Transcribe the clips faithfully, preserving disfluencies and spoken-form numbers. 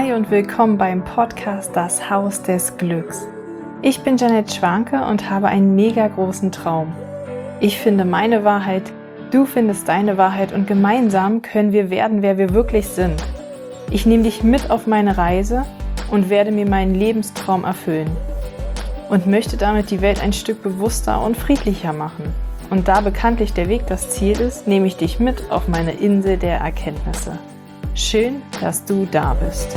Hi und willkommen beim Podcast Das Haus des Glücks. Ich bin Janette Schwanke und habe einen mega großen Traum. Ich finde meine Wahrheit, du findest deine Wahrheit und gemeinsam können wir werden, wer wir wirklich sind. Ich nehme dich mit auf meine Reise und werde mir meinen Lebenstraum erfüllen und möchte damit die Welt ein Stück bewusster und friedlicher machen. Und da bekanntlich der Weg das Ziel ist, nehme ich dich mit auf meine Insel der Erkenntnisse. Schön, dass du da bist.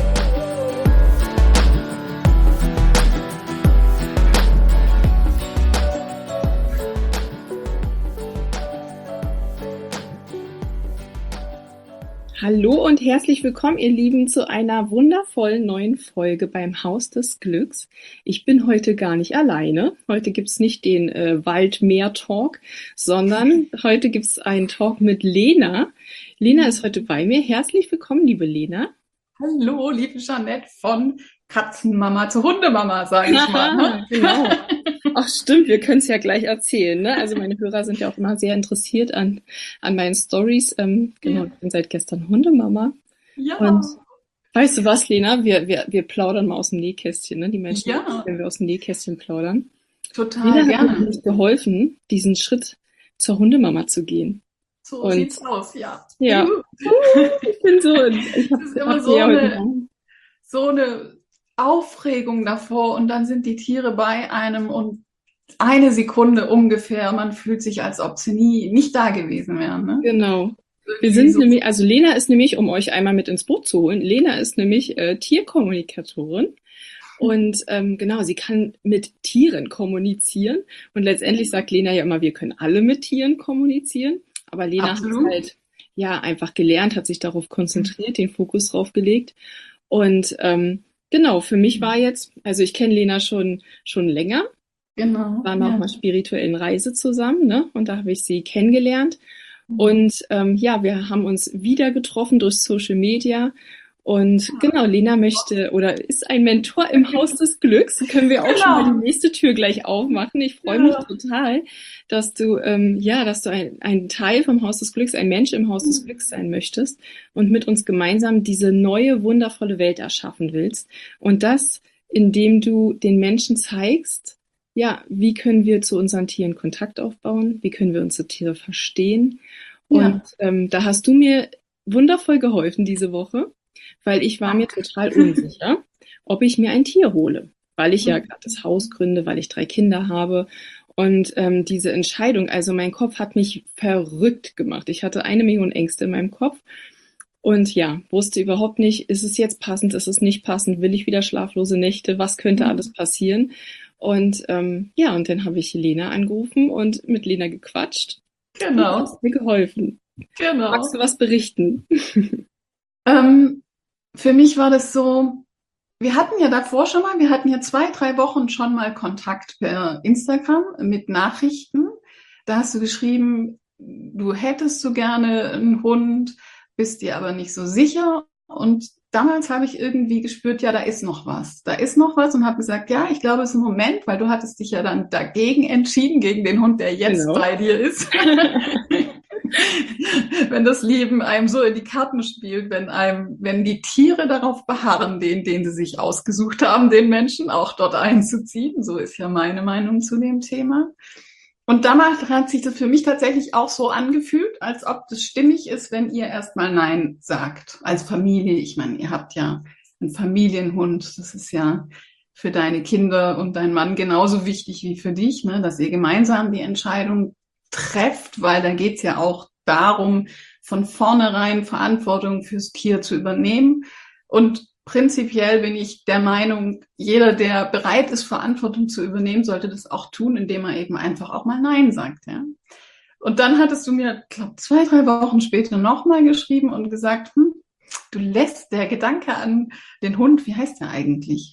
Hallo und herzlich willkommen, ihr Lieben, zu einer wundervollen neuen Folge beim Haus des Glücks. Ich bin heute gar nicht alleine. Heute gibt's nicht den äh, Wald-Meer-Talk, sondern heute gibt's einen Talk mit Lena. Lena ist heute bei mir. Herzlich willkommen, liebe Lena. Hallo, liebe Janette, von Katzenmama zu Hundemama, sage ich mal. Ne? Genau. Ach stimmt, wir können es ja gleich erzählen. Ne? Also meine Hörer sind ja auch immer sehr interessiert an, an meinen Stories. Ähm, genau, ich bin seit gestern Hundemama. Ja. Und weißt du was, Lena? Wir, wir, wir plaudern mal aus dem Nähkästchen. Ne? Die Menschen, Ja. wenn wir aus dem Nähkästchen plaudern. Total Lena gerne. hat mir nicht geholfen, diesen Schritt zur Hundemama zu gehen. So Und sieht's aus, ja. Ja, ich bin so, ich Das ist immer so eine, so eine Aufregung davor und dann sind die Tiere bei einem und eine Sekunde ungefähr, man fühlt sich, als ob sie nie nicht da gewesen wären. Ne? Genau. Wir sind so nämlich, also Lena ist nämlich, um euch einmal mit ins Boot zu holen, Lena ist nämlich äh, Tierkommunikatorin. Und ähm, genau, sie kann mit Tieren kommunizieren. Und letztendlich sagt Lena ja immer, wir können alle mit Tieren kommunizieren. Aber Lena Absolut. hat halt ja einfach gelernt, hat sich darauf konzentriert, den Fokus drauf gelegt. Und ähm, genau, für mich war jetzt, also ich kenne Lena schon schon länger. Genau. Waren wir ja. auf einer spirituellen Reise zusammen, ne? Und da habe ich sie kennengelernt. Und ähm, ja, wir haben uns wieder getroffen durch Social Media. Und genau, Lena möchte oder ist ein Mentor im Haus des Glücks. Können wir auch Genau. schon mal die nächste Tür gleich aufmachen. Ich freue Ja. mich total, dass du ähm, ja, dass du ein, ein Teil vom Haus des Glücks, ein Mensch im Haus des Glücks sein möchtest und mit uns gemeinsam diese neue wundervolle Welt erschaffen willst. Und das, indem du den Menschen zeigst, ja, wie können wir zu unseren Tieren Kontakt aufbauen? Wie können wir unsere Tiere verstehen? Und Ja. ähm, da hast du mir wundervoll geholfen diese Woche, weil ich war mir total unsicher, ob ich mir ein Tier hole, weil ich ja gerade das Haus gründe, weil ich drei Kinder habe. Und ähm, diese Entscheidung, also mein Kopf hat mich verrückt gemacht. Ich hatte eine Million Ängste in meinem Kopf. Und ja, wusste überhaupt nicht, ist es jetzt passend, ist es nicht passend, will ich wieder schlaflose Nächte, was könnte alles passieren? Und ähm, ja, und dann habe ich Lena angerufen und mit Lena gequatscht. Genau. Du hast mir geholfen. Genau. Magst du was berichten? Ähm, für mich war das so, wir hatten ja davor schon mal, wir hatten ja zwei, drei Wochen schon mal Kontakt per Instagram mit Nachrichten. Da hast du geschrieben, du hättest so gerne einen Hund, bist dir aber nicht so sicher. Und damals habe ich irgendwie gespürt, ja, da ist noch was. Da ist noch was und habe gesagt, ja, ich glaube, es ist ein Moment, weil du hattest dich ja dann dagegen entschieden, gegen den Hund, der jetzt Genau. bei dir ist. Wenn das Leben einem so in die Karten spielt, wenn einem, wenn die Tiere darauf beharren, den, den sie sich ausgesucht haben, den Menschen auch dort einzuziehen. So ist ja meine Meinung zu dem Thema. Und damals hat sich das für mich tatsächlich auch so angefühlt, als ob das stimmig ist, wenn ihr erstmal Nein sagt. Als Familie, ich meine, ihr habt ja einen Familienhund, das ist ja für deine Kinder und deinen Mann genauso wichtig wie für dich, ne, dass ihr gemeinsam die Entscheidung trefft, weil da geht's ja auch darum, von vornherein Verantwortung fürs Tier zu übernehmen. Und prinzipiell bin ich der Meinung, jeder, der bereit ist, Verantwortung zu übernehmen, sollte das auch tun, indem er eben einfach auch mal Nein sagt. Ja. Und dann hattest du mir, glaube zwei, drei Wochen später nochmal geschrieben und gesagt, hm, du lässt der Gedanke an den Hund, wie heißt der eigentlich?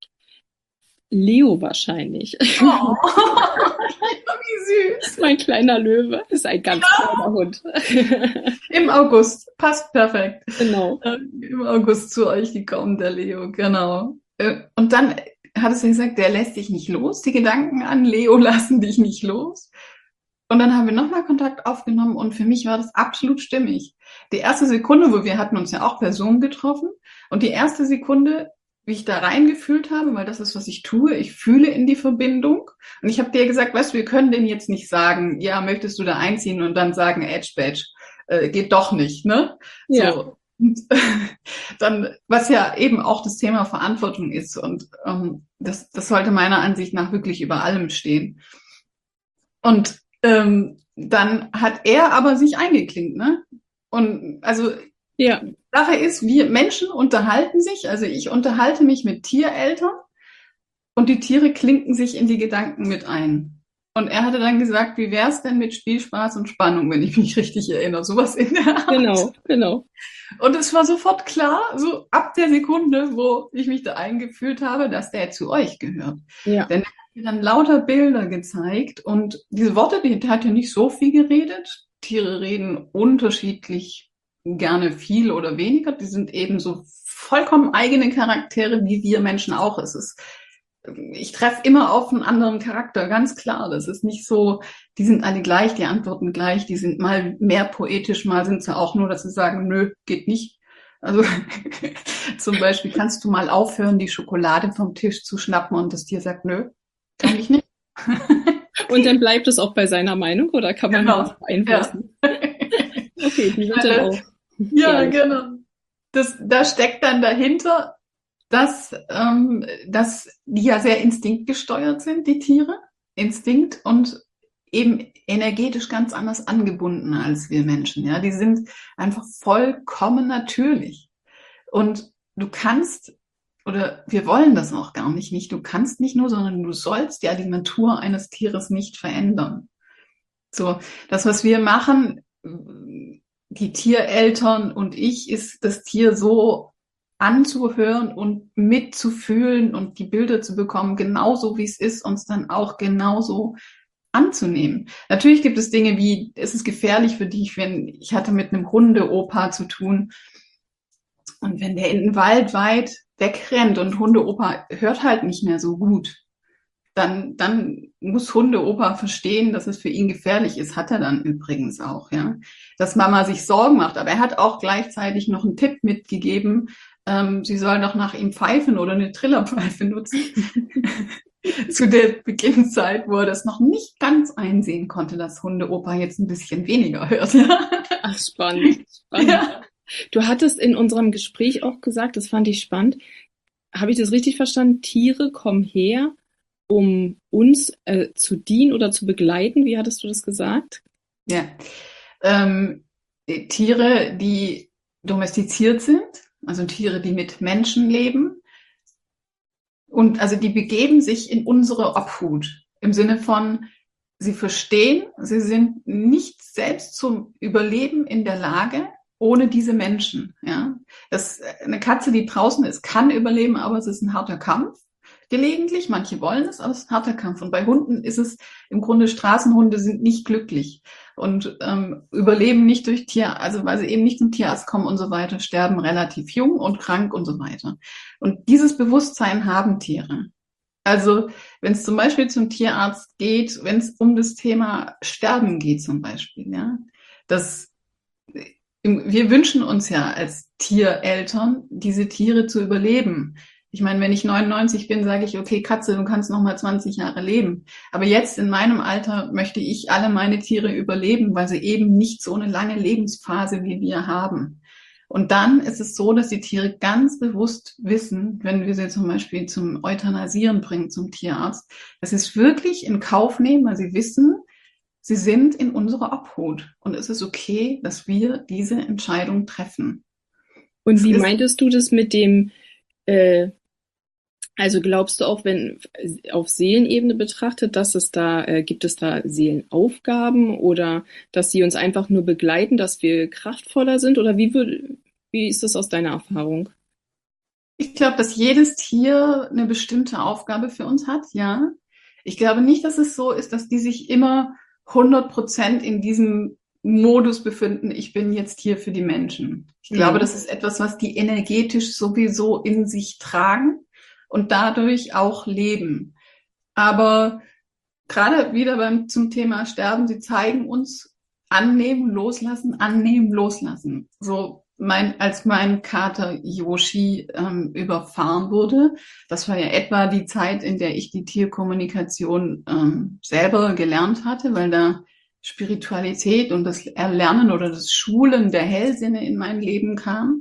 Leo wahrscheinlich. Oh, wie süß. Mein kleiner Löwe. Das ist ein ganz Ja. kleiner Hund. Im August. Passt perfekt. Genau. Äh, Im August zu euch gekommen, der Leo, genau. Äh, Und dann hattest du gesagt, der lässt dich nicht los. Die Gedanken an Leo lassen dich nicht los. Und dann haben wir nochmal Kontakt aufgenommen und für mich war das absolut stimmig. Die erste Sekunde, wo wir hatten uns ja auch per Zoom getroffen und die erste Sekunde, wie ich da reingefühlt habe, weil das ist, was ich tue, ich fühle in die Verbindung und ich habe dir gesagt, weißt du, wir können denen jetzt nicht sagen, ja, möchtest du da einziehen und dann sagen, Edge Badge, äh, geht doch nicht, ne? Ja. So. Und dann, was ja eben auch das Thema Verantwortung ist und ähm, das, das sollte meiner Ansicht nach wirklich über allem stehen. Und ähm, dann hat er aber sich eingeklinkt, ne? Und also Ja. die Sache ist, wir Menschen unterhalten sich, also ich unterhalte mich mit Tiereltern und die Tiere klinken sich in die Gedanken mit ein. Und er hatte dann gesagt, wie wär's denn mit Spielspaß und Spannung, wenn ich mich richtig erinnere, sowas in der Art. Genau, genau. Und es war sofort klar, so ab der Sekunde, wo ich mich da eingefühlt habe, dass der zu euch gehört. Ja. Denn er hat mir dann lauter Bilder gezeigt und diese Worte, die hat ja nicht so viel geredet. Tiere reden unterschiedlich gerne viel oder weniger. Die sind eben so vollkommen eigene Charaktere, wie wir Menschen auch. Es ist, ich treffe immer auf einen anderen Charakter, ganz klar. Das ist nicht so, die sind alle gleich, die antworten gleich, die sind mal mehr poetisch, mal sind sie auch nur, dass sie sagen, nö, geht nicht. Also zum Beispiel, kannst du mal aufhören, die Schokolade vom Tisch zu schnappen und das Tier sagt, nö, kann ich nicht. Und dann bleibt es auch bei seiner Meinung oder kann man Genau. das beeinflussen? Ja. Okay, die wird dann auch. Ja, genau. Das, da steckt dann dahinter, dass, ähm, dass die ja sehr instinktgesteuert sind, die Tiere. Instinkt und eben energetisch ganz anders angebunden als wir Menschen. Ja, die sind einfach vollkommen natürlich. Und du kannst, oder wir wollen das auch gar nicht, nicht du kannst nicht nur, sondern du sollst die Alimentur eines Tieres nicht verändern. So, das, was wir machen, die Tiereltern und ich, ist das Tier so anzuhören und mitzufühlen und die Bilder zu bekommen, genauso wie es ist, uns dann auch genauso anzunehmen. Natürlich gibt es Dinge wie, es ist gefährlich für dich, wenn, ich hatte mit einem Hundeopa zu tun und wenn der in den Wald weit wegrennt und Hundeopa hört halt nicht mehr so gut, dann, dann muss Hundeopa verstehen, dass es für ihn gefährlich ist. Hat er dann übrigens auch, ja. Dass Mama sich Sorgen macht. Aber er hat auch gleichzeitig noch einen Tipp mitgegeben, ähm, sie soll doch nach ihm pfeifen oder eine Trillerpfeife nutzen. Zu der Beginnzeit, wo er das noch nicht ganz einsehen konnte, dass Hundeopa jetzt ein bisschen weniger hört, ja. Ach, spannend. spannend. Ja. Du hattest in unserem Gespräch auch gesagt, das fand ich spannend. Habe ich das richtig verstanden? Tiere kommen her, um uns äh, zu dienen oder zu begleiten. Wie hattest du das gesagt? Ja, ähm, Tiere, die domestiziert sind, also Tiere, die mit Menschen leben, und also die begeben sich in unsere Obhut im Sinne von, sie verstehen, sie sind nicht selbst zum Überleben in der Lage ohne diese Menschen. Ja, das, eine Katze, die draußen ist, kann überleben, aber es ist ein harter Kampf. Gelegentlich, manche wollen es, aber es ist ein harter Kampf. Und bei Hunden ist es im Grunde, Straßenhunde sind nicht glücklich und ähm, überleben nicht durch Tier, also weil sie eben nicht zum Tierarzt kommen und so weiter, sterben relativ jung und krank und so weiter. Und dieses Bewusstsein haben Tiere. Also wenn es zum Beispiel zum Tierarzt geht, wenn es um das Thema Sterben geht zum Beispiel, ja, das, wir wünschen uns ja als Tiereltern, diese Tiere zu überleben. Ich meine, wenn ich neunundneunzig bin, sage ich, okay, Katze, du kannst noch mal zwanzig Jahre leben. Aber jetzt in meinem Alter möchte ich alle meine Tiere überleben, weil sie eben nicht so eine lange Lebensphase wie wir haben. Und dann ist es so, dass die Tiere ganz bewusst wissen, wenn wir sie zum Beispiel zum Euthanasieren bringen, zum Tierarzt, dass sie es wirklich in Kauf nehmen, weil sie wissen, sie sind in unserer Obhut. Und es ist okay, dass wir diese Entscheidung treffen. Und Es wie ist- meintest du das mit dem, äh, also glaubst du auch, wenn auf Seelenebene betrachtet, dass es da, äh, gibt es da Seelenaufgaben oder dass sie uns einfach nur begleiten, dass wir kraftvoller sind? Oder wie würd, wie ist das aus deiner Erfahrung? Ich glaube, dass jedes Tier eine bestimmte Aufgabe für uns hat, ja. Ich glaube nicht, dass es so ist, dass die sich immer hundert Prozent in diesem Modus befinden, ich bin jetzt hier für die Menschen. Ich glaube, Mhm. das ist etwas, was die energetisch sowieso in sich tragen und dadurch auch leben. Aber gerade wieder beim, zum Thema Sterben, sie zeigen uns annehmen, loslassen, annehmen, loslassen. So mein, als mein Kater Yoshi ähm, überfahren wurde, das war ja etwa die Zeit, in der ich die Tierkommunikation ähm, selber gelernt hatte, weil da Spiritualität und das Erlernen oder das Schulen der Hellsinne in mein Leben kam.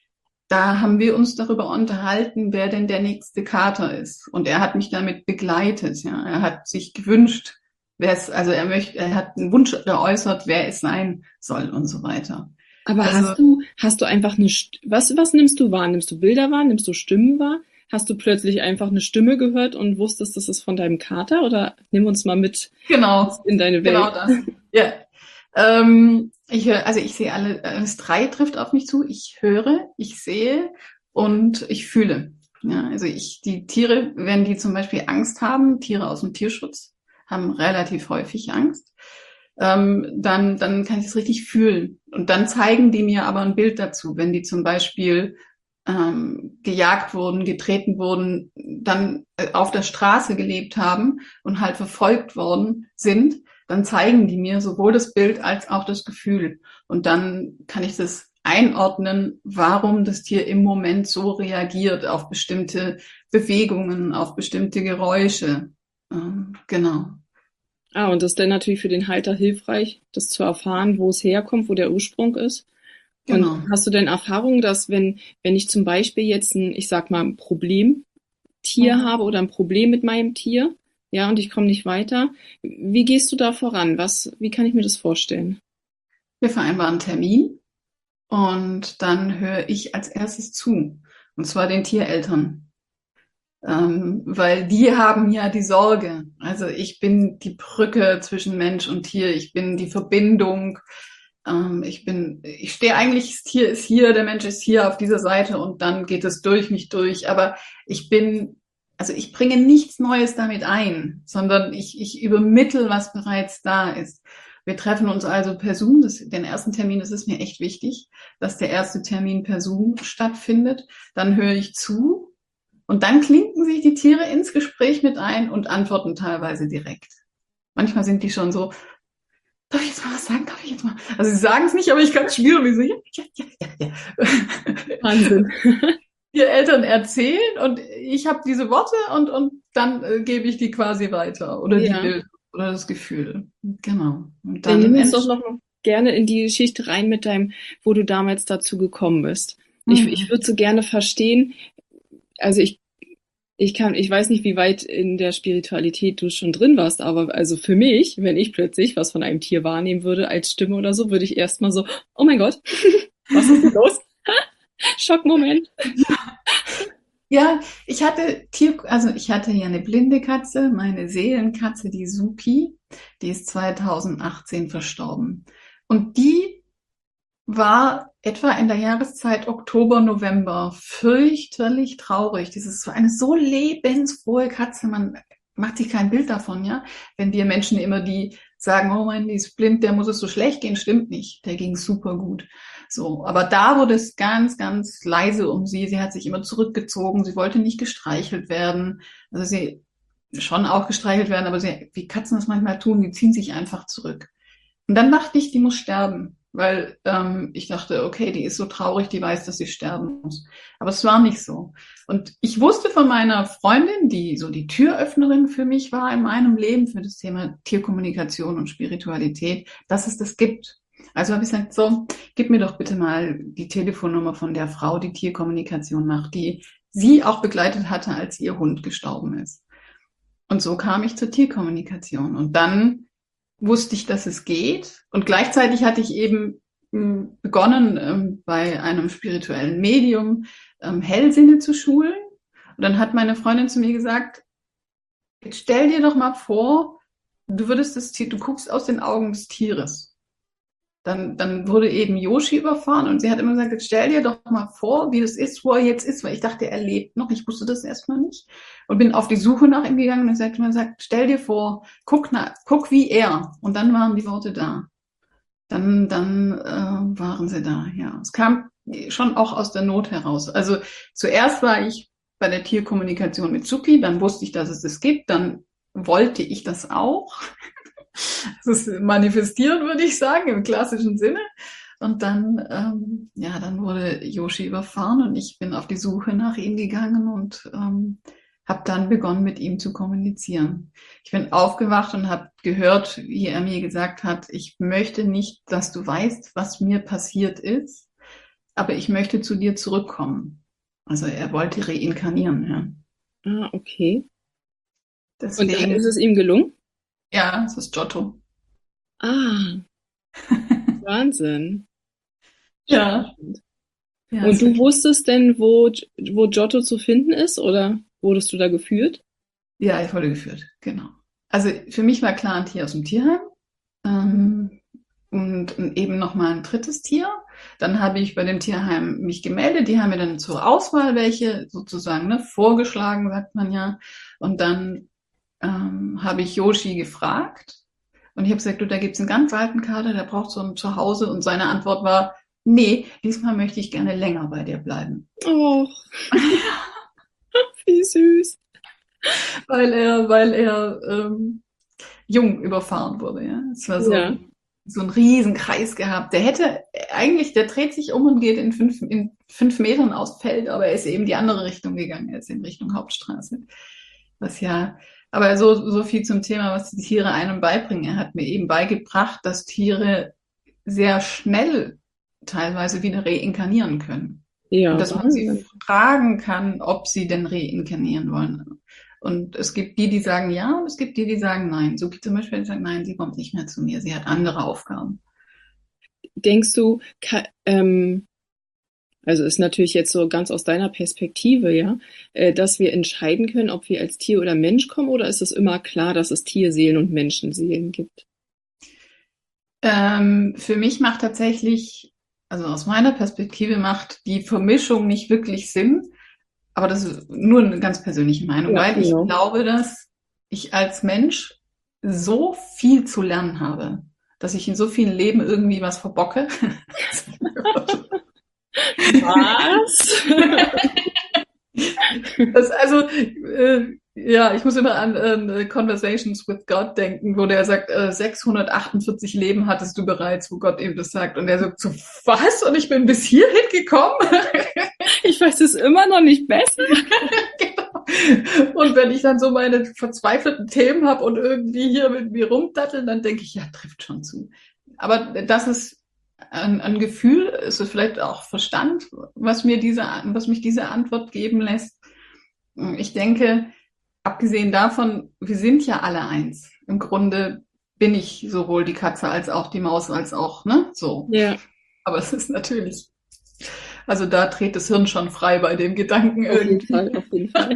Da haben wir uns darüber unterhalten, wer denn der nächste Kater ist. Und er hat mich damit begleitet. Ja, er hat sich gewünscht, wer es, also er möchte, er hat einen Wunsch geäußert, wer es sein soll und so weiter. Aber Also, hast du, hast du einfach eine, St- was, was nimmst du wahr? Nimmst du Bilder wahr? Nimmst du Stimmen wahr? Hast du plötzlich einfach eine Stimme gehört und wusstest, das ist von deinem Kater? Oder nimm uns mal mit genau, in deine Welt. genau das. Ja. Ähm, ich höre, also ich sehe alle, das drei trifft auf mich zu. Ich höre, ich sehe und ich fühle. Ja, also ich, die Tiere, wenn die zum Beispiel Angst haben, Tiere aus dem Tierschutz haben relativ häufig Angst, ähm, dann, dann kann ich es richtig fühlen. Und dann zeigen die mir aber ein Bild dazu, wenn die zum Beispiel ähm, gejagt wurden, getreten wurden, dann äh, auf der Straße gelebt haben und halt verfolgt worden sind, dann zeigen die mir sowohl das Bild als auch das Gefühl. Und dann kann ich das einordnen, warum das Tier im Moment so reagiert auf bestimmte Bewegungen, auf bestimmte Geräusche. Ähm, genau. Ah, und das ist dann natürlich für den Halter hilfreich, das zu erfahren, wo es herkommt, wo der Ursprung ist. Genau. Und hast du denn Erfahrung, dass wenn, wenn ich zum Beispiel jetzt ein, ich sag mal, ein Problemtier Mhm. habe oder ein Problem mit meinem Tier, ja, und ich komme nicht weiter, wie gehst du da voran? Was, wie kann ich mir das vorstellen? Wir vereinbaren einen Termin und dann höre ich als erstes zu. Und zwar den Tiereltern. Ähm, weil die haben ja die Sorge. Also ich bin die Brücke zwischen Mensch und Tier. Ich bin die Verbindung. Ähm, ich bin, ich stehe eigentlich, das Tier ist hier, der Mensch ist hier auf dieser Seite und dann geht es durch mich durch. Aber ich bin, also ich bringe nichts Neues damit ein, sondern ich, ich übermittel, was bereits da ist. Wir treffen uns also per Zoom. Das, den ersten Termin, das ist mir echt wichtig, dass der erste Termin per Zoom stattfindet. Dann höre ich zu. Und dann klinken sich die Tiere ins Gespräch mit ein und antworten teilweise direkt. Manchmal sind die schon so, darf ich jetzt mal was sagen? Darf ich jetzt mal? Also sie sagen es nicht, aber ich kann es spüren. Wie so, ja, ja, ja, ja, ja. Wahnsinn. Die Eltern erzählen und ich habe diese Worte und, und dann äh, gebe ich die quasi weiter. Oder Ja. die Bilder oder das Gefühl. Genau. Und Dann dann nimm uns doch entsteht- noch gerne in die Geschichte rein mit deinem, wo du damals dazu gekommen bist. Ich, Mhm. ich würde so gerne verstehen, also ich, ich kann, ich weiß nicht, wie weit in der Spiritualität du schon drin warst, aber also für mich, wenn ich plötzlich was von einem Tier wahrnehmen würde als Stimme oder so, würde ich erstmal so, oh mein Gott, was ist denn los? Schockmoment. Ja, ich hatte Tier, also ich hatte ja eine blinde Katze, meine Seelenkatze, die Suki, die ist zweitausendachtzehn verstorben. Und die war etwa in der Jahreszeit Oktober, November fürchterlich traurig. Das ist so eine so lebensfrohe Katze, man macht sich kein Bild davon, ja. Wenn wir Menschen immer die sagen, oh mein, die ist blind, der muss es so schlecht gehen, stimmt nicht. Der ging super gut. So, aber da wurde es ganz, ganz leise um sie. Sie hat sich immer zurückgezogen. Sie wollte nicht gestreichelt werden. Also sie schon auch gestreichelt werden, aber sie, wie Katzen das manchmal tun, die ziehen sich einfach zurück. Und dann dachte ich, die muss sterben, weil ähm, ich dachte, okay, die ist so traurig, die weiß, dass sie sterben muss. Aber es war nicht so. Und ich wusste von meiner Freundin, die so die Türöffnerin für mich war in meinem Leben, für das Thema Tierkommunikation und Spiritualität, dass es das gibt. Also habe ich gesagt, so, gib mir doch bitte mal die Telefonnummer von der Frau, die Tierkommunikation macht, die sie auch begleitet hatte, als ihr Hund gestorben ist. Und so kam ich zur Tierkommunikation. Und dann wusste ich, dass es geht. Und gleichzeitig hatte ich eben mh, begonnen, ähm, bei einem spirituellen Medium ähm, Hellsinne zu schulen. Und dann hat meine Freundin zu mir gesagt, jetzt stell dir doch mal vor, du würdest das Tier, du guckst aus den Augen des Tieres. Dann, dann wurde eben Yoshi überfahren und sie hat immer gesagt, jetzt stell dir doch mal vor, wie das ist, wo er jetzt ist, weil ich dachte, er lebt noch, ich wusste das erstmal nicht und bin auf die Suche nach ihm gegangen und sie hat immer gesagt, stell dir vor, guck, na, guck wie er. Und dann waren die Worte da. Dann, dann äh, waren sie da, ja. Es kam schon auch aus der Not heraus. Also zuerst war ich bei der Tierkommunikation mit Suki, dann wusste ich, dass es das gibt, dann wollte ich das auch. Das ist manifestieren, würde ich sagen, im klassischen Sinne. Und dann, ähm, ja, dann wurde Yoshi überfahren und ich bin auf die Suche nach ihm gegangen und ähm, habe dann begonnen, mit ihm zu kommunizieren. Ich bin aufgewacht und habe gehört, wie er mir gesagt hat, ich möchte nicht, dass du weißt, was mir passiert ist, aber ich möchte zu dir zurückkommen. Also er wollte reinkarnieren, ja. Ah, okay. Und da Deswegen, ist es ihm gelungen? ja, es ist Giotto. Ah, Wahnsinn. Ja. Ja, Und ist du wirklich, wusstest denn, wo, wo Giotto zu finden ist, oder wurdest du da geführt? ja, ich wurde geführt, genau. Also für mich war klar ein Tier aus dem Tierheim. Ähm, und eben noch mal ein drittes Tier. Dann habe ich bei dem Tierheim mich gemeldet. Die haben mir dann zur Auswahl welche sozusagen ne, vorgeschlagen, sagt man ja. Und dann ähm, habe ich Yoshi gefragt. Und ich habe gesagt, du, da gibt's einen ganz alten Kater, der braucht so ein Zuhause. Und seine Antwort war, nee, diesmal möchte ich gerne länger bei dir bleiben. Oh, wie süß. Weil er, weil er ähm, jung überfahren wurde. Ja, es war so Ja, ein, so ein Riesenkreis gehabt. Der hätte eigentlich, der dreht sich um und geht in fünf, in fünf Metern aufs Feld, aber er ist eben die andere Richtung gegangen. Er ist in Richtung Hauptstraße. Was ja, aber so, so viel zum Thema, was die Tiere einem beibringen. Er hat mir eben beigebracht, dass Tiere sehr schnell teilweise wieder reinkarnieren können. Und ja, dass man sie Wahnsinn. fragen kann, ob sie denn reinkarnieren wollen. Und es gibt die, die sagen ja, und es gibt die, die sagen nein. So gibt zum Beispiel, die sagen, nein, sie kommt nicht mehr zu mir, sie hat andere Aufgaben. Denkst du, ka- ähm, also ist natürlich jetzt so ganz aus deiner Perspektive, ja, äh, dass wir entscheiden können, ob wir als Tier oder Mensch kommen, oder ist es immer klar, dass es Tierseelen und Menschenseelen gibt? Ähm, für mich macht tatsächlich, also aus meiner Perspektive macht die Vermischung nicht wirklich Sinn, aber das ist nur eine ganz persönliche Meinung, Ja, weil ich genau. glaube, dass ich als Mensch so viel zu lernen habe, dass ich in so vielen Leben irgendwie was verbocke. Was? Das, also, äh, ja, ich muss immer an äh, Conversations with God denken, wo der sagt, äh, sechshundertachtundvierzig Leben hattest du bereits, wo Gott eben das sagt. Und er sagt so, was? Und ich bin bis hierhin gekommen? Ich weiß es immer noch nicht besser. Genau. Und wenn ich dann so meine verzweifelten Themen habe und irgendwie hier mit mir rumdatteln, dann denke ich, ja, trifft schon zu. Aber das ist ein, ein Gefühl, ist es vielleicht auch Verstand, was mir diese, was mich diese Antwort geben lässt. Ich denke, abgesehen davon, wir sind ja alle eins. Im Grunde bin ich sowohl die Katze als auch die Maus als auch, ne, so. Ja, Aber es ist natürlich, also da dreht das Hirn schon frei bei dem Gedanken auf jeden irgendwie. Fall, auf jeden Fall.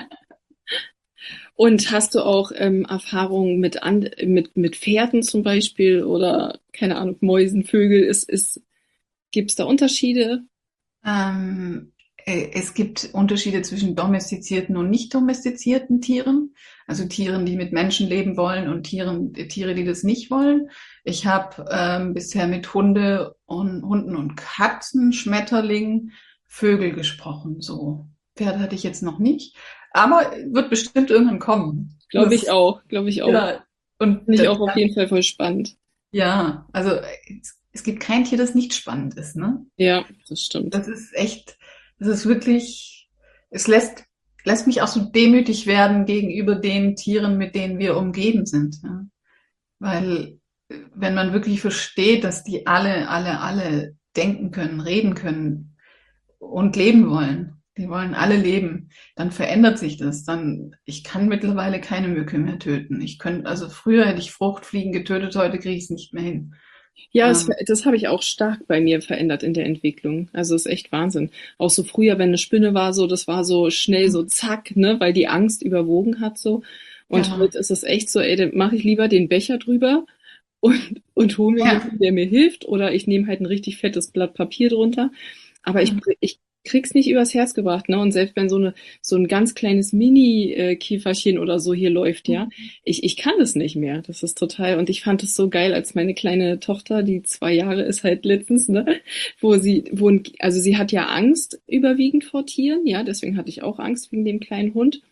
Und hast du auch ähm, Erfahrungen mit, an, mit, mit Pferden zum Beispiel oder, keine Ahnung, Mäusen, Vögel? Ist, ist, gibt es da Unterschiede? Ähm, äh, es gibt Unterschiede zwischen domestizierten und nicht domestizierten Tieren. Also Tieren, die mit Menschen leben wollen und Tieren, Tiere, die das nicht wollen. Ich habe ähm, bisher mit Hunde und Hunden und Katzen, Schmetterlingen, Vögel gesprochen. So Pferde hatte ich jetzt noch nicht, aber wird bestimmt irgendwann kommen. Glaube ich Das, auch, glaube ich auch. ja, und Finde ich das, auch auf jeden Fall voll spannend. ja, also es, es gibt kein Tier, das nicht spannend ist, ne? Ja, das stimmt. Das ist echt, das ist wirklich, es lässt, lässt mich auch so demütig werden gegenüber den Tieren, mit denen wir umgeben sind. Ja. Weil, äh, wenn man wirklich versteht, dass die alle, alle, alle denken können, reden können und leben wollen, die wollen alle leben, dann verändert sich das. Dann, ich kann mittlerweile keine Mücke mehr töten. Ich könnte, also früher hätte ich Fruchtfliegen getötet, heute kriege ich es nicht mehr hin. Ja, es, Ähm, das habe ich auch stark bei mir verändert in der Entwicklung. Also ist echt Wahnsinn. Auch so früher, wenn eine Spinne war, so, das war so schnell so zack, ne, weil die Angst überwogen hat so. Und ja, heute ist es echt so, ey, dann mache ich lieber den Becher drüber und, und hole mir ja, jemanden, der mir hilft, oder ich nehme halt ein richtig fettes Blatt Papier drunter. Aber ich, ja. ich krieg's nicht übers Herz gebracht, ne? Und selbst wenn so eine, so ein ganz kleines Mini-Käferchen oder so hier läuft, ja, ich, ich kann das nicht mehr. Das ist total, und ich fand es so geil, als meine kleine Tochter, die zwei Jahre ist halt letztens, ne, wo sie, wo, ein- also sie hat ja Angst überwiegend vor Tieren, ja, deswegen hatte ich auch Angst wegen dem kleinen Hund.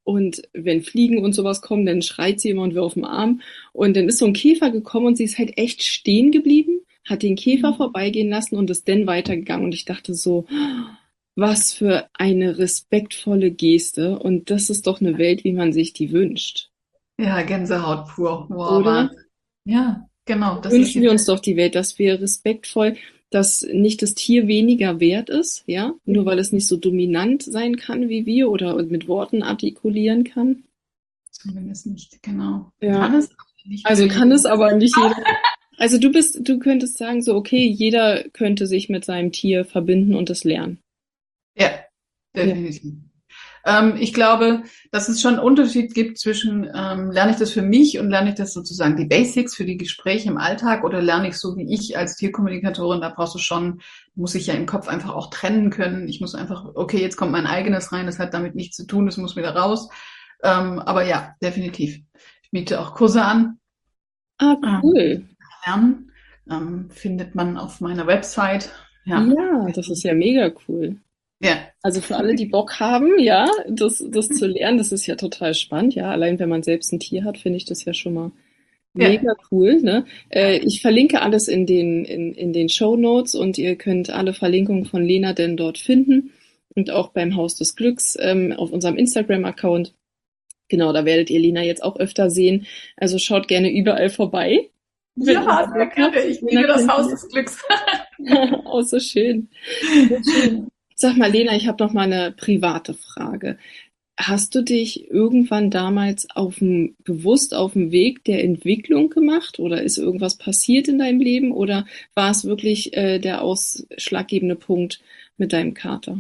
Und wenn Fliegen und sowas kommen, dann schreit sie immer und wir auf dem Arm. Und dann ist so ein Käfer gekommen und sie ist halt echt stehen geblieben, hat den Käfer vorbeigehen lassen und ist dann weitergegangen. Und ich dachte so, was für eine respektvolle Geste. Und das ist doch eine Welt, wie man sich die wünscht. Ja, Gänsehaut pur. Wow, Oder? Wahnsinn. Ja, genau. Das ist Wünschen die wir uns doch die Welt, dass wir respektvoll, dass nicht das Tier weniger wert ist, ja, nur weil es nicht so dominant sein kann wie wir oder mit Worten artikulieren kann. zumindest nicht, genau. Ja. Kann es aber nicht Also für kann jeden. es aber nicht jeder. Also du bist, du könntest sagen so, okay, jeder könnte sich mit seinem Tier verbinden und es lernen. Ja, definitiv. Ähm, ich glaube, dass es schon einen Unterschied gibt zwischen, ähm, lerne ich das für mich und lerne ich das sozusagen die Basics für die Gespräche im Alltag oder lerne ich so wie ich als Tierkommunikatorin, da brauchst du schon, muss ich ja im Kopf einfach auch trennen können. Ich muss einfach, okay, jetzt kommt mein eigenes rein, das hat damit nichts zu tun, das muss wieder raus. Ähm, aber ja, definitiv. Ich biete auch Kurse an. Ah, cool. Ähm, lernen, ähm, findet man auf meiner Website. Ja. Ja, das ist ja mega cool. Ja. Also für alle, die Bock haben, ja, das, das zu lernen, das ist ja total spannend, ja. Allein wenn man selbst ein Tier hat, finde ich das ja schon mal Ja. mega cool, ne? Äh, ich verlinke alles in den, in, in den Shownotes und ihr könnt alle Verlinkungen von Lena denn dort finden und auch beim Haus des Glücks ähm, auf unserem Instagram-Account. Genau, da werdet ihr Lena jetzt auch öfter sehen. Also schaut gerne überall vorbei. Wenn ihr Ja, sehr Bock gerne. habt. Ich Lena liebe das kennt Haus ihr. des Glücks. Oh, so schön. So schön. Sag mal, Lena, ich habe noch mal eine private Frage. Hast du dich irgendwann damals auf dem, bewusst auf dem Weg der Entwicklung gemacht oder ist irgendwas passiert in deinem Leben oder war es wirklich äh, der ausschlaggebende Punkt mit deinem Kater?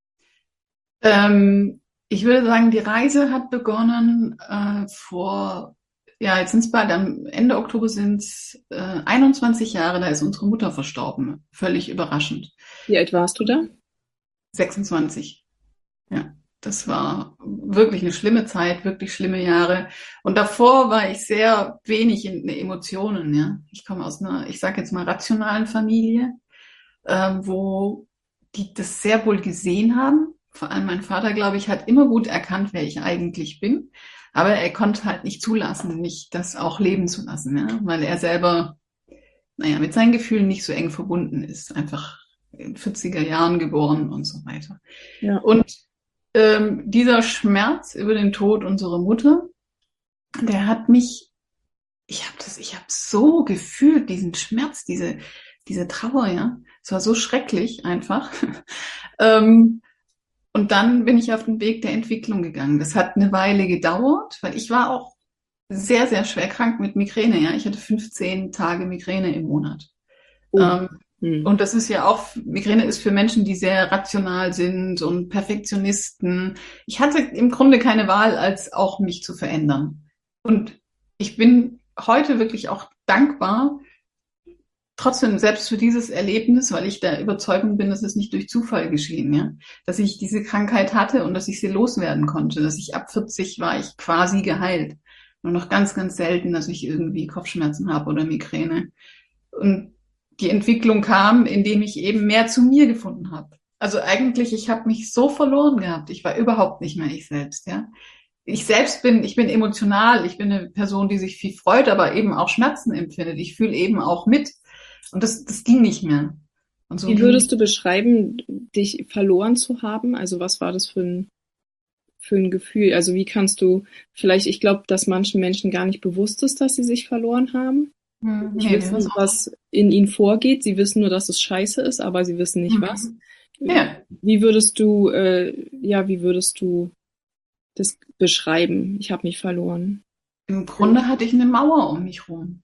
Ähm, ich würde sagen, die Reise hat begonnen äh, vor, ja, jetzt sind es bald, am Ende Oktober sind es äh, einundzwanzig Jahre, da ist unsere Mutter verstorben. Völlig überraschend. Wie alt warst du da? sechsundzwanzig. Ja, das war wirklich eine schlimme Zeit, wirklich schlimme Jahre. Und davor war ich sehr wenig in Emotionen, ja. Ich komme aus einer, ich sage jetzt mal, rationalen Familie, ähm, wo die das sehr wohl gesehen haben. Vor allem mein Vater, glaube ich, hat immer gut erkannt, wer ich eigentlich bin. Aber er konnte halt nicht zulassen, mich das auch leben zu lassen, ja, weil er selber, naja, mit seinen Gefühlen nicht so eng verbunden ist. Einfach in vierziger Jahren geboren und so weiter. Ja. Und ähm, dieser Schmerz über den Tod unserer Mutter, der hat mich, ich habe das, ich habe so gefühlt, diesen Schmerz, diese, diese Trauer, ja. Es war so schrecklich einfach. ähm, und dann bin ich auf den Weg der Entwicklung gegangen. Das hat eine Weile gedauert, weil ich war auch sehr, sehr schwer krank mit Migräne, ja. Ich hatte fünfzehn Tage Migräne im Monat. Oh. Ähm, Hm. Und das ist ja auch, Migräne ist für Menschen, die sehr rational sind und Perfektionisten. Ich hatte im Grunde keine Wahl, als auch mich zu verändern. Und ich bin heute wirklich auch dankbar, trotzdem selbst für dieses Erlebnis, weil ich der Überzeugung bin, dass es nicht durch Zufall geschehen, ja, dass ich diese Krankheit hatte und dass ich sie loswerden konnte, dass ich ab vierzig war ich quasi geheilt. Nur noch ganz, ganz selten, dass ich irgendwie Kopfschmerzen habe oder Migräne. Und die Entwicklung kam, indem ich eben mehr zu mir gefunden habe. Also eigentlich, ich habe mich so verloren gehabt. Ich war überhaupt nicht mehr ich selbst, ja. Ich selbst bin, ich bin emotional. Ich bin eine Person, die sich viel freut, aber eben auch Schmerzen empfindet. Ich fühle eben auch mit. Und das, das ging nicht mehr. Und so Wie ging würdest du beschreiben, dich verloren zu haben? Also was war das für ein, für ein Gefühl? Also wie kannst du vielleicht, ich glaube, dass manchen Menschen gar nicht bewusst ist, dass sie sich verloren haben. Hm, Ich nee, wissen, das- was in ihnen vorgeht. Sie wissen nur, dass es scheiße ist, aber sie wissen nicht Mhm. was. Ja. Wie würdest du, äh, ja, wie würdest du das beschreiben? Ich habe mich verloren. Im Grunde hatte ich eine Mauer um mich rum.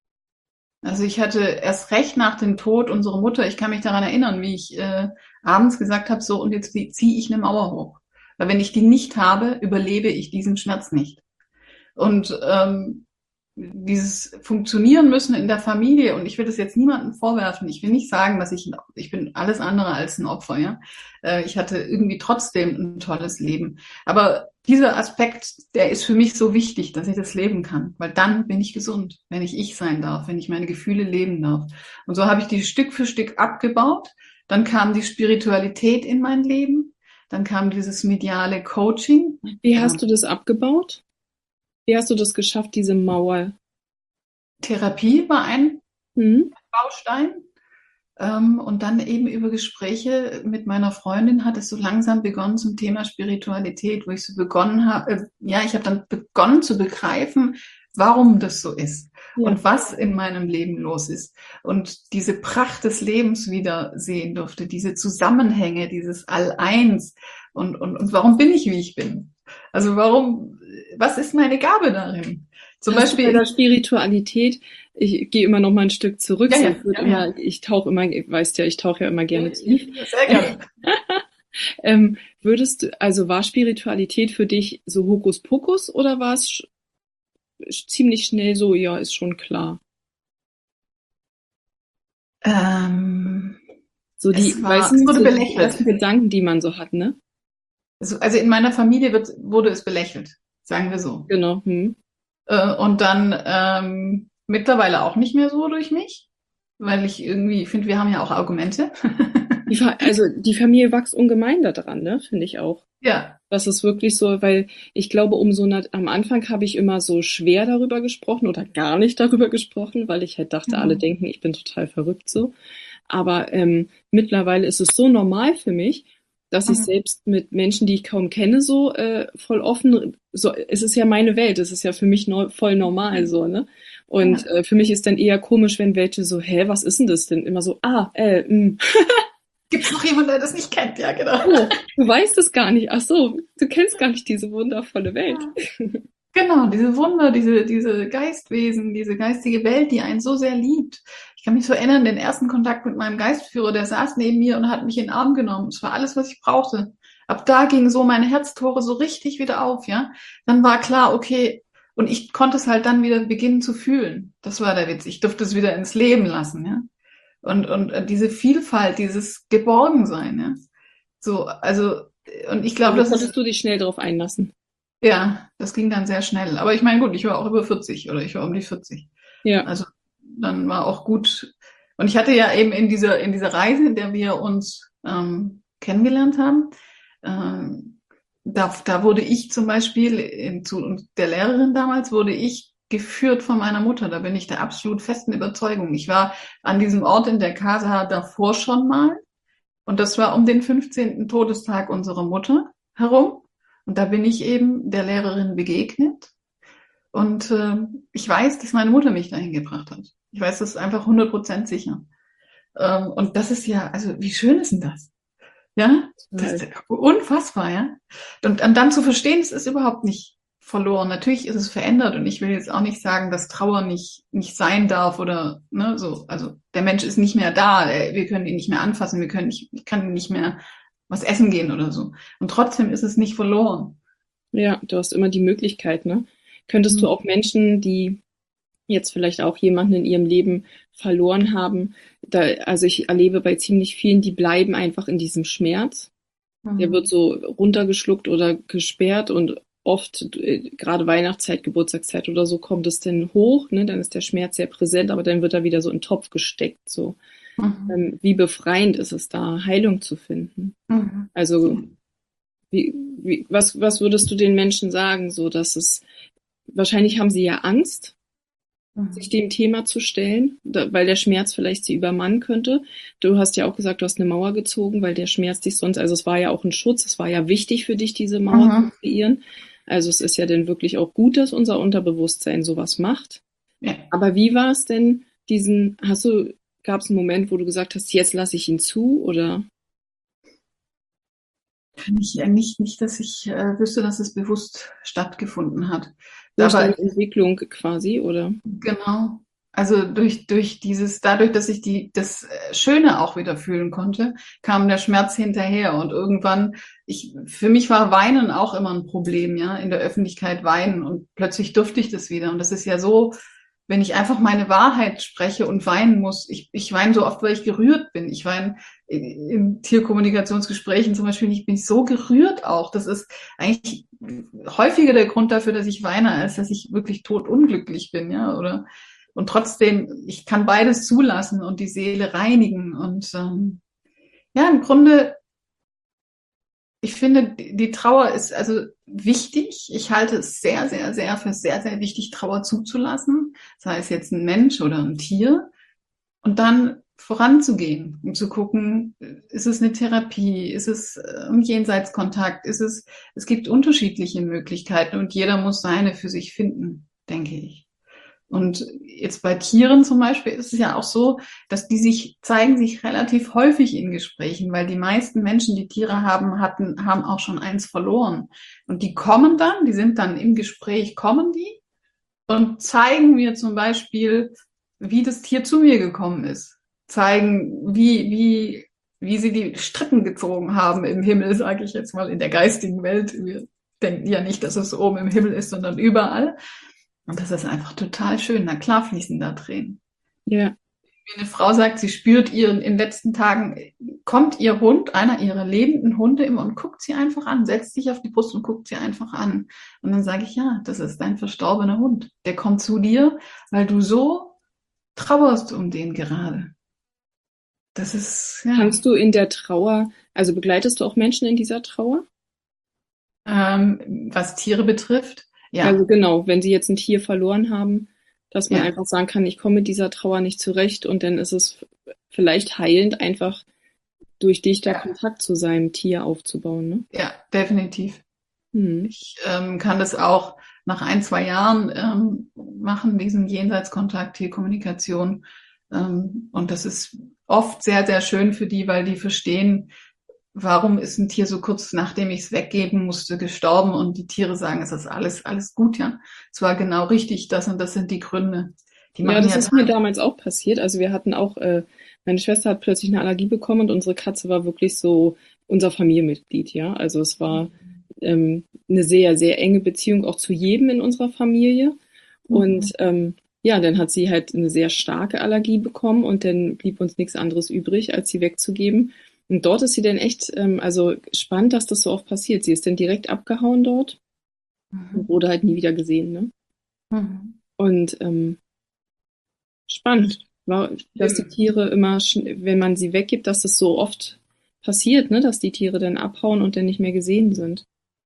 Also ich hatte erst recht nach dem Tod unserer Mutter, ich kann mich daran erinnern, wie ich äh, abends gesagt habe, so und jetzt ziehe ich eine Mauer hoch. Weil wenn ich die nicht habe, überlebe ich diesen Schmerz nicht. Und ähm, dieses Funktionieren müssen in der Familie, und ich will das jetzt niemandem vorwerfen, ich will nicht sagen, dass ich, ich bin alles andere als ein Opfer, ja. Äh, ich hatte irgendwie trotzdem ein tolles Leben. Aber dieser Aspekt, der ist für mich so wichtig, dass ich das leben kann, weil dann bin ich gesund, wenn ich ich sein darf, wenn ich meine Gefühle leben darf. Und so habe ich die Stück für Stück abgebaut. Dann kam die Spiritualität in mein Leben. Dann kam dieses mediale Coaching. Wie Ja, hast du das abgebaut? Wie hast du das geschafft, diese Mauer? Therapie war ein Hm? Baustein. Ähm, und dann eben über Gespräche mit meiner Freundin hat es so langsam begonnen zum Thema Spiritualität, wo ich so begonnen habe, äh, ja, ich habe dann begonnen zu begreifen, warum das so ist Ja. und was in meinem Leben los ist und diese Pracht des Lebens wieder sehen durfte, diese Zusammenhänge, dieses All-Eins und, und, und warum bin ich, wie ich bin? Also warum, was ist meine Gabe darin? Zum Hast du bei Beispiel, der Spiritualität, ich gehe immer noch mal ein Stück zurück, ja, so ja, ich würde ja, ja. immer, ich tauche immer, weißt ja, ich tauche ja immer gerne tief. Sehr gerne. Ähm, würdest du, also war Spiritualität für dich so Hokuspokus oder war es sch- sch- ziemlich schnell so, ja, ist schon klar? Ähm, So die, es war, weißt es du, wurde so die ersten belächelt. Gedanken, die man so hat, ne? Also, also in meiner Familie wird, wurde es belächelt, sagen wir so. Genau. Hm. Äh, und dann ähm, mittlerweile auch nicht mehr so durch mich, weil ich irgendwie finde, wir haben ja auch Argumente. Die, Fa- also die Familie wächst ungemein daran, ne? Finde ich auch. Ja. Das ist wirklich so, weil ich glaube, um so eine, am Anfang habe ich immer so schwer darüber gesprochen oder gar nicht darüber gesprochen, weil ich halt dachte, alle Mhm. denken, ich bin total verrückt so. Aber ähm, mittlerweile ist es so normal für mich, dass ich Mhm. selbst mit Menschen, die ich kaum kenne, so äh, voll offen, so, es ist ja meine Welt, es ist ja für mich neu, voll normal so, ne? Und Ja. äh, für mich ist dann eher komisch, wenn welche so, hä, was ist denn das denn? Immer so, ah, äh, mh. Gibt es noch jemanden, der das nicht kennt? Ja, genau. Oh, du weißt es gar nicht. Ach so, du kennst gar nicht diese wundervolle Welt. Genau, diese Wunder, diese, diese Geistwesen, diese geistige Welt, die einen so sehr liebt. Ich kann mich so erinnern, den ersten Kontakt mit meinem Geistführer, der saß neben mir und hat mich in den Arm genommen. Es war alles, was ich brauchte. Ab da gingen so meine Herztore so richtig wieder auf, ja. Dann war klar, okay, und ich konnte es halt dann wieder beginnen zu fühlen. Das war der Witz. Ich durfte es wieder ins Leben lassen, ja. Und, und äh, diese Vielfalt, dieses Geborgensein, ja. So, also, und ich glaube, Also das ist, konntest du dich schnell darauf einlassen. ja, das ging dann sehr schnell. Aber ich meine, gut, ich war auch über vierzig oder ich war um die vierzig. Ja, Also dann war auch gut. Und ich hatte ja eben in dieser, in dieser Reise, in der wir uns ähm, kennengelernt haben, ähm, da, da wurde ich zum Beispiel, in, zu der Lehrerin damals, wurde ich geführt von meiner Mutter. Da bin ich der absolut festen Überzeugung. Ich war an diesem Ort in der Casa davor schon mal. Und das war um den fünfzehnten Todestag unserer Mutter herum. Und da bin ich eben der Lehrerin begegnet. Und äh, ich weiß, dass meine Mutter mich dahin gebracht hat. Ich weiß das einfach hundert Prozent sicher. Ähm, und das ist ja, also wie schön ist denn das? Ja, das ist unfassbar, ja. Und, und dann zu verstehen, es ist überhaupt nicht verloren. Natürlich ist es verändert und ich will jetzt auch nicht sagen, dass Trauer nicht, nicht sein darf oder ne, so. Also der Mensch ist nicht mehr da, wir können ihn nicht mehr anfassen, wir können nicht, ich kann nicht mehr was essen gehen oder so. Und trotzdem ist es nicht verloren. ja, du hast immer die Möglichkeit, ne? Könntest du Mhm. auch Menschen, die jetzt vielleicht auch jemanden in ihrem Leben verloren haben, da, also ich erlebe bei ziemlich vielen, die bleiben einfach in diesem Schmerz. Der wird Mhm. so runtergeschluckt oder gesperrt und oft, äh, gerade Weihnachtszeit, Geburtstagszeit oder so, kommt es dann hoch, ne? Dann ist der Schmerz sehr präsent, aber dann wird er wieder so in den Topf gesteckt, so. Mhm. Ähm, wie befreiend ist es da, Heilung zu finden? Mhm. Also, wie, wie, was, was würdest du den Menschen sagen, so dass es, wahrscheinlich haben sie ja Angst, sich Mhm. dem Thema zu stellen, da, weil der Schmerz vielleicht sie übermannen könnte. Du hast ja auch gesagt, du hast eine Mauer gezogen, weil der Schmerz dich sonst, also es war ja auch ein Schutz, es war ja wichtig für dich, diese Mauer Mhm. zu kreieren. Also es ist ja dann wirklich auch gut, dass unser Unterbewusstsein sowas macht. Ja. Aber wie war es denn, diesen, hast du, gab es einen Moment, wo du gesagt hast, jetzt lasse ich ihn zu, oder? Kann ich ja nicht, nicht, dass ich äh, wüsste, dass es bewusst stattgefunden hat. Durch Aber deine Entwicklung quasi, oder? genau. Also durch, durch dieses, dadurch, dass ich die, das äh, Schöne auch wieder fühlen konnte, kam der Schmerz hinterher. Und irgendwann, ich, für mich war Weinen auch immer ein Problem, ja, in der Öffentlichkeit weinen. Und plötzlich durfte ich das wieder. Und das ist ja so, wenn ich einfach meine Wahrheit spreche und weinen muss. Ich, ich weine so oft, weil ich gerührt bin. Ich weine in Tierkommunikationsgesprächen zum Beispiel, ich bin so gerührt auch. Das ist eigentlich häufiger der Grund dafür, dass ich weine, als dass ich wirklich totunglücklich bin, ja, oder? Und trotzdem, ich kann beides zulassen und die Seele reinigen. Und ähm, ja, im Grunde ich finde, die die Trauer ist also wichtig. Ich halte es sehr, sehr, sehr für sehr, sehr wichtig, Trauer zuzulassen, sei es jetzt ein Mensch oder ein Tier, und dann voranzugehen und zu gucken, ist es eine Therapie, ist es äh, ein Jenseitskontakt, ist es, es gibt unterschiedliche Möglichkeiten und jeder muss seine für sich finden, denke ich. Und jetzt bei Tieren zum Beispiel ist es ja auch so, dass die sich zeigen sich relativ häufig in Gesprächen, weil die meisten Menschen, die Tiere haben, hatten, haben auch schon eins verloren. Und die kommen dann, die sind dann im Gespräch, kommen die und zeigen mir zum Beispiel, wie das Tier zu mir gekommen ist. Zeigen, wie, wie, wie sie die Strippen gezogen haben im Himmel, sage ich jetzt mal, in der geistigen Welt. Wir denken ja nicht, dass es oben im Himmel ist, sondern überall. Und das ist einfach total schön. Na klar fließen da Tränen. Ja. Wie eine Frau sagt, sie spürt ihren, in den letzten Tagen, kommt ihr Hund, einer ihrer lebenden Hunde immer und guckt sie einfach an, setzt sich auf die Brust und guckt sie einfach an. Und dann sage ich, ja, das ist dein verstorbener Hund. Der kommt zu dir, weil du so trauerst um den gerade. Das ist, ja. Kannst du in der Trauer, also begleitest du auch Menschen in dieser Trauer? Ähm, was Tiere betrifft, ja. Also genau, wenn sie jetzt ein Tier verloren haben, dass man Ja. einfach sagen kann, ich komme mit dieser Trauer nicht zurecht und dann ist es vielleicht heilend, einfach durch dich da Ja. Kontakt zu seinem Tier aufzubauen, ne? Ja, definitiv. Hm. Ich ähm, kann das auch nach ein, zwei Jahren ähm, machen, diesen Jenseitskontakt, Tierkommunikation. Ähm, und das ist oft sehr, sehr schön für die, weil die verstehen, warum ist ein Tier so kurz nachdem ich es weggeben musste gestorben, und die Tiere sagen, es ist alles, alles gut, ja. Es war genau richtig, das und das sind die Gründe. Die Ja, machen das ja ist mir damals auch passiert. Also wir hatten auch, äh, meine Schwester hat plötzlich eine Allergie bekommen und unsere Katze war wirklich so unser Familienmitglied, ja. Also es war ähm, eine sehr, sehr enge Beziehung auch zu jedem in unserer Familie. Und Mhm. ähm, ja, dann hat sie halt eine sehr starke Allergie bekommen und dann blieb uns nichts anderes übrig, als sie wegzugeben. Und dort ist sie dann echt, ähm, also spannend, dass das so oft passiert. Sie ist dann direkt abgehauen dort und Mhm. wurde halt nie wieder gesehen, ne? Mhm. Und ähm, spannend, war, dass die Stimmt. Tiere immer, schn- wenn man sie weggibt, dass das so oft passiert, ne? Dass die Tiere dann abhauen und dann nicht mehr gesehen sind.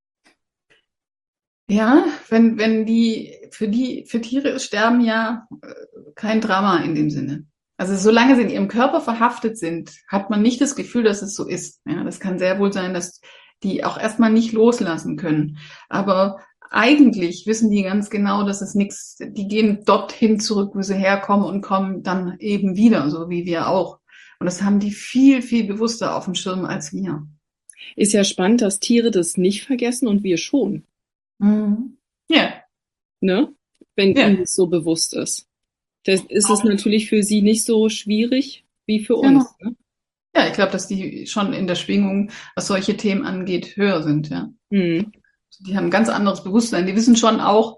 Ja, wenn, wenn die, für die, für Tiere ist Sterben ja äh, kein Drama in dem Sinne. Also solange sie in ihrem Körper verhaftet sind, hat man nicht das Gefühl, dass es so ist. Ja, das kann sehr wohl sein, dass die auch erstmal nicht loslassen können. Aber eigentlich wissen die ganz genau, dass es nichts, die gehen dorthin zurück, wo sie herkommen, und kommen dann eben wieder, so wie wir auch. Und das haben die viel, viel bewusster auf dem Schirm als wir. Ist ja spannend, dass Tiere das nicht vergessen und wir schon, Mhm. Ja, ne? Wenn ja, ihnen es so bewusst ist. Das ist es natürlich für sie nicht so schwierig wie für genau. uns, ne? Ja, ich glaube, dass die schon in der Schwingung, was solche Themen angeht, höher sind, ja. Hm. Die haben ein ganz anderes Bewusstsein. Die wissen schon auch,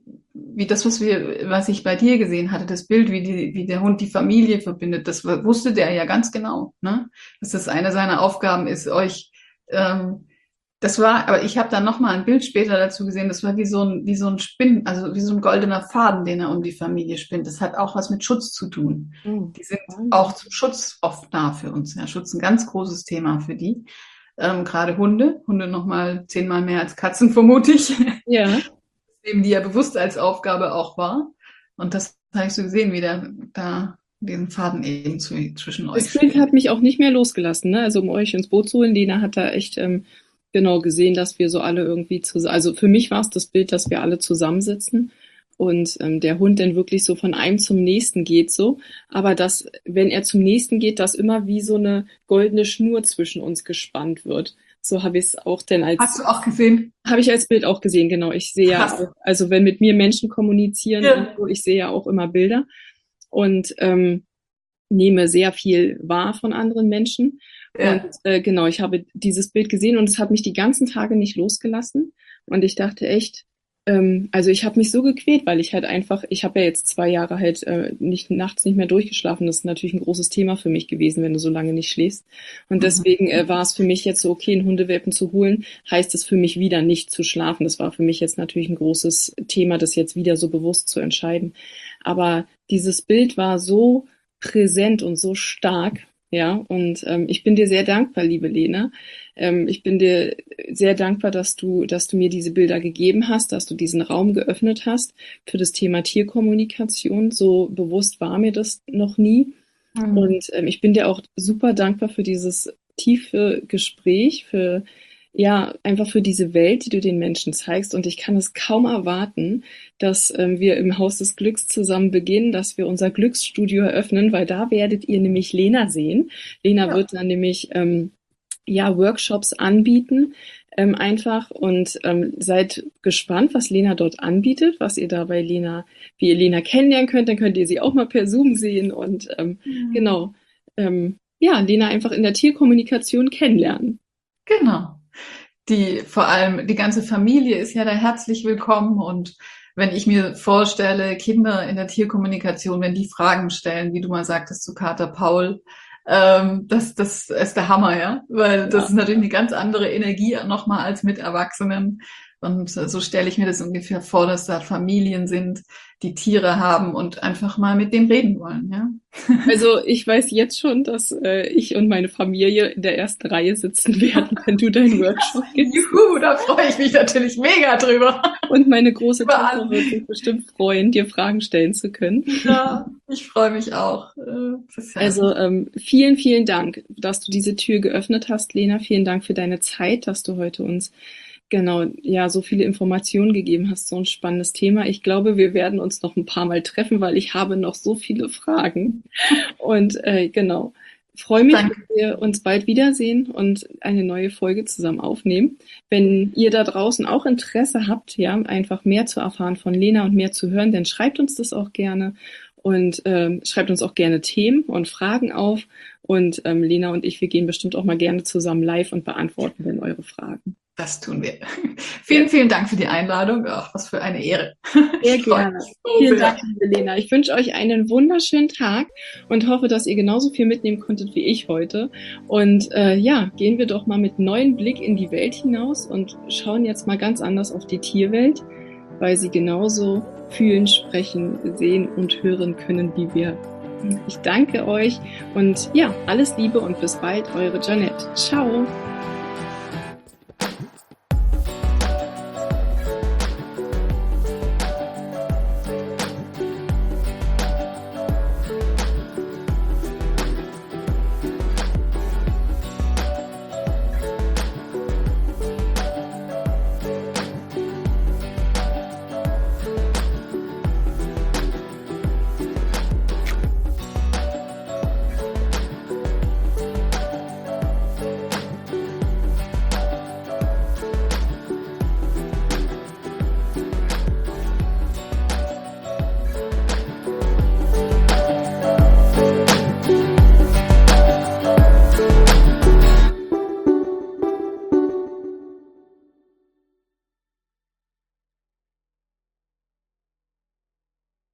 wie das, was wir, was ich bei dir gesehen hatte, das Bild, wie die, wie der Hund die Familie verbindet, das wusste der ja ganz genau, ne? Dass das eine seiner Aufgaben ist, euch, ähm, das war, aber ich habe dann noch mal ein Bild später dazu gesehen, das war wie so ein, wie so ein Spinn, also wie so ein goldener Faden, den er um die Familie spinnt. Das hat auch was mit Schutz zu tun. Oh, Die sind Wahnsinn. auch zum Schutz oft da für uns. Ja, Schutz ist ein ganz großes Thema für die. Ähm, gerade Hunde, Hunde noch mal zehnmal mehr als Katzen, vermute ich. Ja, Nehmen die ja bewusst als Aufgabe auch wahr. Und das habe ich so gesehen, wie der da diesen Faden eben zu, zwischen das euch Bild spinnt. hat mich auch nicht mehr losgelassen, ne? Also um euch ins Boot zu holen, Lena hat da echt ähm, genau gesehen, dass wir so alle irgendwie zusammen, also für mich war es das Bild, dass wir alle zusammensitzen und ähm, der Hund dann wirklich so von einem zum nächsten geht so, aber dass, wenn er zum nächsten geht, dass immer wie so eine goldene Schnur zwischen uns gespannt wird. So habe ich es auch denn Hast als, du auch gesehen? habe ich als Bild auch gesehen, genau. Ich sehe ja Krass. auch, also wenn mit mir Menschen kommunizieren und Ja. so, ich sehe ja auch immer Bilder und ähm, nehme sehr viel wahr von anderen Menschen. Und Ja. äh, genau, ich habe dieses Bild gesehen und es hat mich die ganzen Tage nicht losgelassen. Und ich dachte echt, ähm, also ich habe mich so gequält, weil ich halt einfach, ich habe ja jetzt zwei Jahre halt äh, nicht nachts nicht mehr durchgeschlafen. Das ist natürlich ein großes Thema für mich gewesen, wenn du so lange nicht schläfst. Und Mhm. deswegen äh, war es für mich jetzt so, okay, einen Hundewelpen zu holen, heißt es für mich wieder nicht zu schlafen. Das war für mich jetzt natürlich ein großes Thema, das jetzt wieder so bewusst zu entscheiden. Aber dieses Bild war so präsent und so stark, Ja, und ähm, ich bin dir sehr dankbar, liebe Lena. Ähm, ich bin dir sehr dankbar, dass du, dass du mir diese Bilder gegeben hast, dass du diesen Raum geöffnet hast für das Thema Tierkommunikation. So bewusst war mir das noch nie. Mhm. Und ähm, ich bin dir auch super dankbar für dieses tiefe Gespräch, für ja, einfach für diese Welt, die du den Menschen zeigst. Und ich kann es kaum erwarten, dass ähm, wir im Haus des Glücks zusammen beginnen, dass wir unser Glücksstudio eröffnen, weil da werdet ihr nämlich Lena sehen. Lena Ja. wird dann nämlich ähm, ja Workshops anbieten, ähm, einfach und ähm, seid gespannt, was Lena dort anbietet, was ihr da bei Lena, wie ihr Lena kennenlernen könnt. Dann könnt ihr sie auch mal per Zoom sehen und ähm, Mhm. genau, ähm, ja, Lena einfach in der Tierkommunikation kennenlernen. Genau. Die, vor allem die ganze Familie ist ja da herzlich willkommen und wenn ich mir vorstelle, Kinder in der Tierkommunikation, wenn die Fragen stellen, wie du mal sagtest zu Kater Paul, ähm, das, das ist der Hammer, ja, weil das Ja. ist natürlich eine ganz andere Energie nochmal als mit Erwachsenen. Und so stelle ich mir das ungefähr vor, dass da Familien sind, die Tiere haben und einfach mal mit denen reden wollen, ja. Also ich weiß jetzt schon, dass äh, ich und meine Familie in der ersten Reihe sitzen werden, wenn du deinen Workshop gibst. Juhu, da freue ich mich natürlich mega drüber. Und meine große Über Tochter alle. wird sich bestimmt freuen, dir Fragen stellen zu können. Ja, ich freue mich auch. Äh, Das ist ja Also ähm, vielen, vielen Dank, dass du diese Tür geöffnet hast, Lena. Vielen Dank für deine Zeit, dass du heute uns genau ja so viele Informationen gegeben hast. So ein spannendes Thema. Ich glaube, wir werden uns noch ein paar Mal treffen, weil ich habe noch so viele Fragen. Und äh, genau, freue mich, danke. wenn wir uns bald wiedersehen und eine neue Folge zusammen aufnehmen. Wenn ihr da draußen auch Interesse habt, ja, einfach mehr zu erfahren von Lena und mehr zu hören, dann schreibt uns das auch gerne und ähm, schreibt uns auch gerne Themen und Fragen auf. Und ähm, Lena und ich, wir gehen bestimmt auch mal gerne zusammen live und beantworten dann eure Fragen. Das tun wir. Vielen, vielen Dank für die Einladung. Ach, was für eine Ehre. Sehr Ich freue gerne. mich so Vielen sehr. Dank, liebe Lena. Ich wünsche euch einen wunderschönen Tag und hoffe, dass ihr genauso viel mitnehmen konntet wie ich heute. Und äh, ja, gehen wir doch mal mit neuem Blick in die Welt hinaus und schauen jetzt mal ganz anders auf die Tierwelt, weil sie genauso fühlen, sprechen, sehen und hören können wie wir. Ich danke euch und ja, alles Liebe und bis bald, eure Janette. Ciao.